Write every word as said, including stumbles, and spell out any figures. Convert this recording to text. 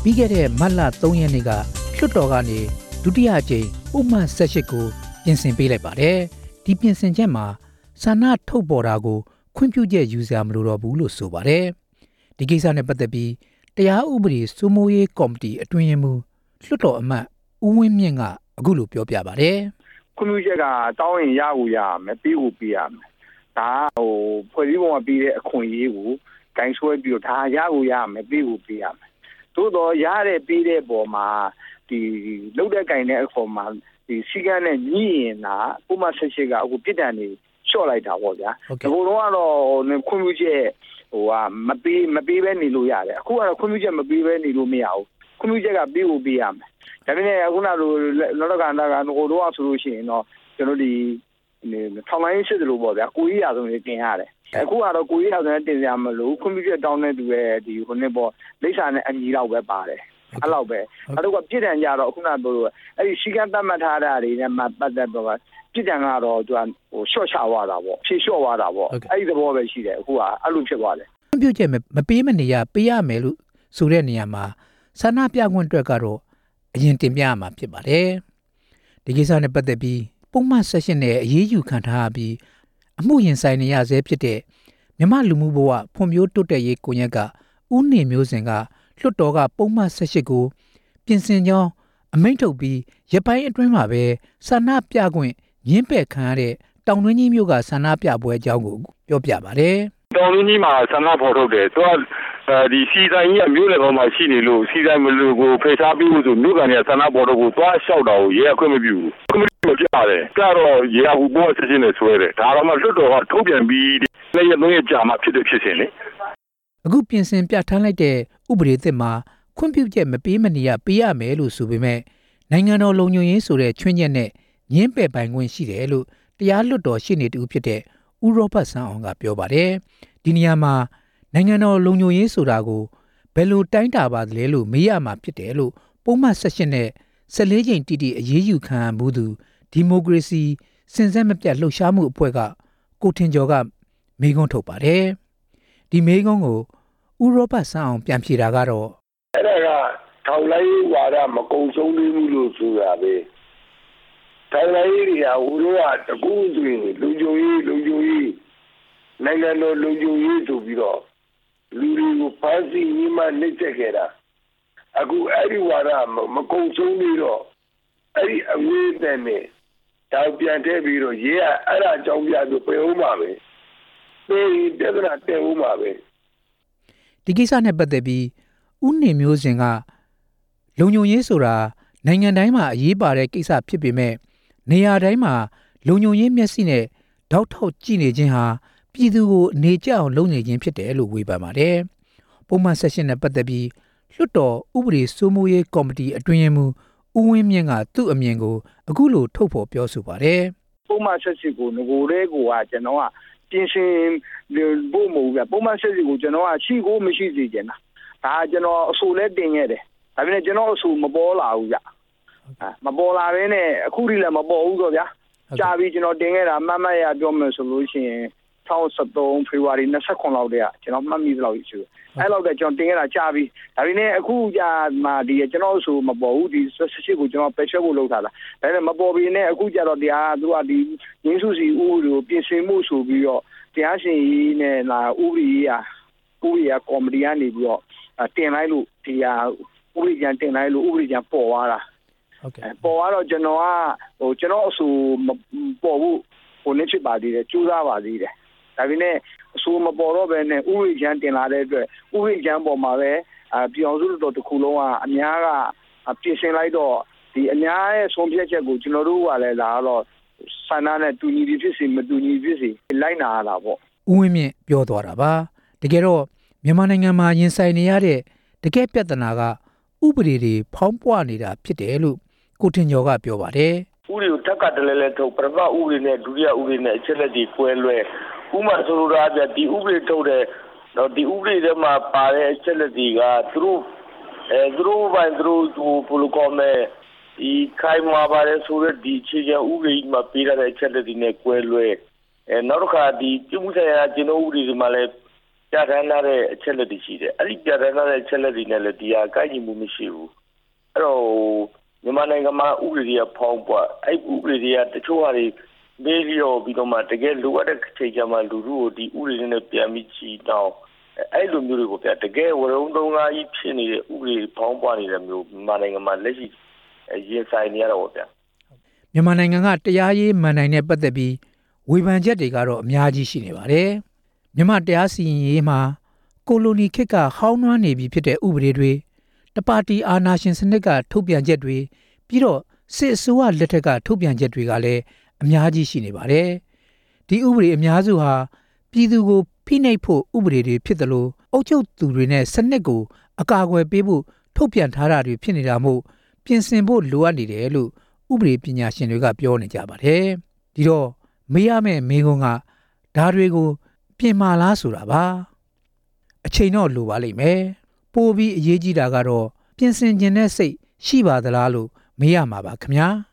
ပြီးခဲ့တဲ့မတ်လသုံးရက်နေ့ကလွှတ်တော်ကနေဒုတိယအကြိမ်ပုံမှန်၁၈ကိုပြင်ဆင်ပေးလိုက်ပါတယ်ဒီပြင်ဆင်ချက်မှာဆန္ဒထုတ်ပေါ်တာကိုခွင့်ပြုချက်ယူစရာမလိုတော့ဘူးလို့ဆိုပါတယ်ဒီကိစ္စနဲ့ပတ်သက်ပြီးတရားဥပဒေစိုးမိုးရေးကော်မတီအတွင်းရေးမှူးလွှတ်တော်အမတ်ဦးဝင်းမြင့်ကအခုလိုပြောပြပါတယ်ခွင့်ပြုချက်ကတောင်းရင်ရဖို့ရမယ်ပြီးဖို့ပြီးရမယ်ဒါဟိုဖွဲ့စည်းပုံကပြီးတဲ့အခွင့်အရေးကိုဂိုင်းဆွဲပြီးတော့ဒါရဖို့ရမယ်ပြီးဖို့ပြီးရမယ်သို့တော့ရတဲ့ပြီးတဲ့ပုံမှာဒီလုတ်တဲ့ဂိုင်းတဲ့အခေါ်မှာဒီစီကန်းနဲ့ညှိရင်တာပုံမှန်ဆက်ရှိကအခုပြစ်ဒဏ်တွေလျှော့လိုက်တာပေါ့ဗျာဒီလိုတော့ကတော့ခွင့်ပြုချက်ဟိုကမပေးမပေးပဲနေလို့ရတယ်အခုကတော့ခွင့်ပြုချက်မပေးပဲနေလို့မရဘူးခွင့်ပြုချက်ကပြီးဖို့ပြီးရမယ်ဒါပေမဲ့အခုနလိုလောကန္တာကဟိုတော့ဆိုလို့ရှိရင်တော့ကျွန်တော်ဒီထောင်လိုင်းစစ်တယ်လို့ပေါ့ဗျာကိုကြီးရာဆုံးတင်ရတယ်အခုကတော့ကိုကြီးရာဆုံးတင်ရမလို့ခွင့်ပြုချက်တောင်းတဲ့သူရဲ့ဒီဟိုနှစ်ပေါ့လိပ်စာနဲ့အညီလောက်ပဲပါတယ်အဲ့လောက်ပဲအဲ့တော့ပြစ်ဒဏ်ကြတော့ခုနကပြောလို့အဲ့ဒီစီကံတတ်မှတ်ထားတာတွေနဲ့မှပတ်သက်တော့ပြစ်ဒဏ်ကတော့သူကဟိုရှော့ချသွားတာပေါ့ဖြေလျှော့သွားတာပေါ့အဲ့ဒီသဘောပဲရှိတယ်အခုကအဲ့လိုဖြစ်သွားတယ်ခွင့်ပြုချက်မပေးမနေရပေးရမယ်လို့ဆိုတဲ့နေရာမှာဆန္ဒပြခွင့်အတွက်ကတော့အရင်တင်ပြရမှာဖြစ်ပါတယ်ဒီကိစ္စနဲ့ပတ်သက်ပြီးပုံမှန်ဆက်ရှင်နဲ့အရေးယူခံထားပြီးအမှုရင်ဆိုင်နေရဆဲဖြစ်တဲ့မြမလူမှုဘဝဖွံ့ဖြိုးတိုးတက်ရေးကွန်ရက်ကဦးနေမျိုးစင်ကလွှတ်တော်ကပုံမှန်ဆက်ရှိကိုပြင်ဆင်ကြောင်းအမိန့်ထုတ်ပြီးရပိုင်းအတွင်းမှာပဲဆန္ဒပြခွင့်ညှင်းပယ်ခံရတဲ့တောင်တွင်းကြီးမြို့ကဆန္ဒပြပွဲအကြောင်းကိုပြောပြပါတယ်တောင်တွင်းကြီးမှာဆန္ဒဖော်ထုတ်တယ်သူကဒီစီဆိုင်ကြီးကမြို့နယ်ပေါ်မှာရှိနေလို့စီဆိုင်မလို့ကိုဖေချားပြီးလို့ဆိုမြို့ကန်ရဲ့ဆန္ဒဖော်ထုတ်ကိုသွားလျှောက်တာကိုရဲအခွင့်မပြုဘူးခွင့်မပြုကြတယ်ကတော့ရဲအကူပေါ်ဆက်ချင်းနဲ့ဆွဲတယ်ဒါတော့မှလွတ်တော်ကထုတ်ပြန်ပြီးလက်ရသုံးရကြာမှဖြစ်တဲ့ဖြစ်စဉ်လေအခုပြင်ဆင်ပြဋ္ဌာန်းလိုက်တဲ့ဥပဒေသစ်မှာခွင့်ပြုချက်မပေးမနေရပေးရမယ်လို့ဆိုပေမဲ့နိုင်ငံတော်လုံခြုံရေးဆိုတဲ့ချွင်းချက်နဲ့ညှင်းပယ်ပိုင်ခွင့်ရှိတယ်လို့တရားလွှတ်တော်ရှေ့နေတူဖြစ်တဲ့ဦးရောဘတ်ဆန်းအောင်ကပြောပါတယ်ဒီနေရာမှာနိုင်ငံတော်လုံခြုံရေးဆိုတာကိုဘယ်လိုတိုင်းတာပါသလဲလို့မေးရမှာဖြစ်တယ်လို့ပုံမှန်ဆက်ရှင်နဲ့ဆယ်လေးချိန်တိတိအရေးယူခံမှုသူဒီမိုကရေစီစင်ဆက်မပြတ်လှုပ်ရှားမှုအဖွဲ့ကကိုထင်ကျော်ကမေးခွန်းထုတ်ပါတယ်ဒီမေးခွန်းကိုဦးရောဘတ်ဆန်းအောင်ပြန်ဖြေတာကတော့အဲ့ဒါကထောင်လိုက်ဝါဒမကုံဆုံးသေးဘူးလို့ဆိုတာပဲထောင်လိုက်တွေကဟိုလိုကတကူးတွင်လုံခြုံရေးလုံခြုံရေးနိုင်ငံတော်လုံခြုံရေးဆိုပြီးတော့လူတွေကိုဖမ်းဆီးညှိမှနှိမ့်ဆက်ခဲ့တာအခုအဲ့ဒီဝါဒမကုံဆုံးသေးတော့အဲ့ဒီအငွေးတဲ့နဲ့တောက်ပြန်ထည့်ပြီးတော့ရေးအဲ့ဒါအကြောင်းပြဆိုပြေဦးမှာပဲပြေတက္ကနာတဲဦးမှာပဲဒီကိစ္စနဲ့ပတ်သက်ပြီးဦးနေမျိုးစင်ကလုံခြုံရေးဆိုတာနိုင်ငံတိုင်းမှာအရေးပါတဲ့ကိစ္စဖြစ်ပေမဲ့နေရာတိုင်းမှာလုံခြုံရေးမျက်စိနဲ့တောက်ထောက်ကြည့်နေခြင်းဟာပြည်သူကိုအနေကျအောင်လုပ်နေခြင်းဖြစ်တယ်လို့ဝေဖန်ပါတယ်ပုံမှန်ဆက်ရှင်နဲ့ပတ်သက်ပြီးလွှတ်တော်ဥပဒေစိုးမိုးရေးကော်မတီအတွင်းရေးမှူးဦးဝင်းမြင့်ကသူ့အမြင်ကိုအခုလိုထုတ်ဖော်ပြောဆိုပါတယ်ပုံမှန်ဆက်ရှင်ကိုငကိုလေးကိုကကျွန်တော်ကပြင်ဆင်ဖို့မဟုတ်ဘူးပုံမှန်ဆက်ရှင်ကိုကျွန်တော်ကရှိကိုမရှိစေချင်တာဒါကျွန်တော်အဆိုလဲတင်ခဲ့တယ်ဒါပေမဲ့ကျွန်တော်အဆိုမပေါ်လာဘူးဗျမပေါ်လာဘဲနဲ့အခုထိလည်းမပေါ်ဘူးတော့ဗျာကြာပြီကျွန်တော်တင်ခဲ့တာမမရပြောမယ်ဆိုလို့ရှိရင်၂၀၁၃ဖေဖော်ဝါရီ၂၇လောက်တည်းကကျွန်တော်မှတ်မိသလောက်ရှိတယ်အဲ့လောက်တည်းကျွန်တော်တင်ခဲ့တာကြာပြီဒါပေမဲ့အခုကြာမှဒီကျွန်တော်အဆိုမပေါ်ဘူးဒီဆက်ရှိကိုကျွန်တော်ပယ်ချက်ဖို့လုပ်ထားတာဒါပေမဲ့မပေါ်ပြီနဲ့အခုကြာတော့တရားသူကဒီရင်းစုစီဥပဒေကိုပြင်ဆင်မှုဆိုပြီးတော့တရားရှင်ကြီးနဲ့လာဥပဒေကြီးอ่ะဥပဒေကကော်မတီကနေပြီးတော့တင်လိုက်လို့ဒီဟာဥပဒေကြံတင်လိုက်လို့ဥပဒေကြံပေါ်သွားတာဟုတ်ကဲ့ပေါ်သွားတော့ကျွန်တော်ကဟိုကျွန်တော်အဆိုပေါ်ဖို့ဟိုနေ့ဖြစ်ပါသေးတယ်ကြိုးစားပါသေးတယ်ဒါပေမဲ့အဆိုမပေါ်တော့ဘဲနဲ့ဥပဒေကြံတင်လာတဲ့အတွက်ဥပဒေကြံပေါ်မှာပဲအပြောင်းစုတော်တစ်ခုလုံးကအများကပြင်ဆင်လိုက်တော့ဒီအများရဲ့ဆုံးဖြတ်ချက်ကိုကျွန်တော်တို့ကလည်းလာတော့ဆန္ဒနဲ့တူညီဖြစ်စီမတူညီဖြစ်စီလိုက်နာရတာပေါ့ဦးဝင်းမြင့်ပြောသွားတာပါတကယ်တော့မြန်မာနိုင်ငံမှာရင်ဆိုင်နေရတဲ့တကယ်ပြဿနာကဥပဒေတွေဖောင်းပွနေတာဖြစ်တယ်လို့ကိုထင်ကျော်ကပြောပါတယ်ဥပဒေကိုထက်ကတလဲလဲထုတ်ပထမဥပဒေနဲ့ဒုတိယဥပဒေနဲ့အချက်လက်တွေကွဲလွဲဥပမာဆိုလိုတာကဒီဥပဒေထုတ်တဲ့တော့ဒီဥပဒေထဲမှာပါတဲ့အချက်လက်တွေကသူတို့အဲသူတို့ဘိုင်းသူတို့ဟိုဘယ်လိုကောင်းလဲဒီခိုင်မာပါတယ်ဆိုတော့ဒီအခြေခံဥပဒေမှာပေးထားတဲ့အချက်လက်တွေနဲ့ကွဲလွဲအဲနောက်တစ်ခါဒီပြုမှုဆိုင်ရာကျင့်ဥပဒေတွေမှာလည်းပြဋ္ဌာန်းတဲ့အချက်လက်တွေရှိတယ်အဲ့ဒီပြဋ္ဌာန်းတဲ့အချက်လက်တွေနဲ့လည်းဒီဟာကိုက်ညီမှုမရှိဘူးအဲ့တော့မြန်မာနိုင်ငံမှာဥပဒေတွေကဖောင်းပွားအဲ့ဥပဒေတွေကတချို့ဟာတွေမေးလျော်ပြီးတော့မှတကယ်လိုအပ်တဲ့ချိန်ကျမှလူလူကိုဒီဥပဒေနဲ့ပြန်ပြီးချီတောင်းအဲ့လိုမျိုးတွေကိုပြတကယ်ဝရုံသုံးကားကြီးဖြစ်နေတဲ့ဥပဒေဖောင်းပွားနေတဲ့မျိုးမြန်မာနိုင်ငံမှာလက်ရှိရင်ဆိုင်နေရတော့ဗျာမြန်မာနိုင်ငံကတရားရေးမှန်နိုင်တဲ့ပတ်သက်ပြီးဝေဖန်ချက်တွေကတော့အများကြီးရှိနေပါတယ်မြန်မာတရားစီရင်ရေးမှာကိုလိုနီခေတ်ကဟောင်းနွမ်းနေပြီဖြစ်တဲ့ဥပဒေတွေတပါတီအာဏာရှင်စနစ်ကထုတ်ပြန်ချက်တွေပြီးတော့စစ်အစိုးရလက်ထက်ကထုတ်ပြန်ချက်တွေကလည်းအများကြီးရှိနေပါတယ်ဒီဥပဒေအများစုဟာပြည်သူကိုဖိနှိပ်ဖို့ဥပဒေတွေဖြစ်တယ်လို့အုပ်ချုပ်သူတွေနဲ့စနစ်ကိုအကာအကွယ်ပေးဖို့ထုတ်ပြန်ထားတာတွေဖြစ်နေတာမို့ပြင်ဆင်ဖို့လိုအပ်နေတယ်လို့ဥပဒေပညာရှင်တွေကပြောနေကြပါတယ်ဒီတော့မေးရမယ့်မေးခွန်းကဒါတွေကိုပြင်မာလားဆိုတာပါအချိန်တော့လိုပါလိမ့်မယ်ပိုပြီးအရေးကြီးတာကတော့ပြင်ဆင်ခြင်းနဲ့စိတ်ရှိပါသလားလို့မေးရမှာပါခင်ဗျာ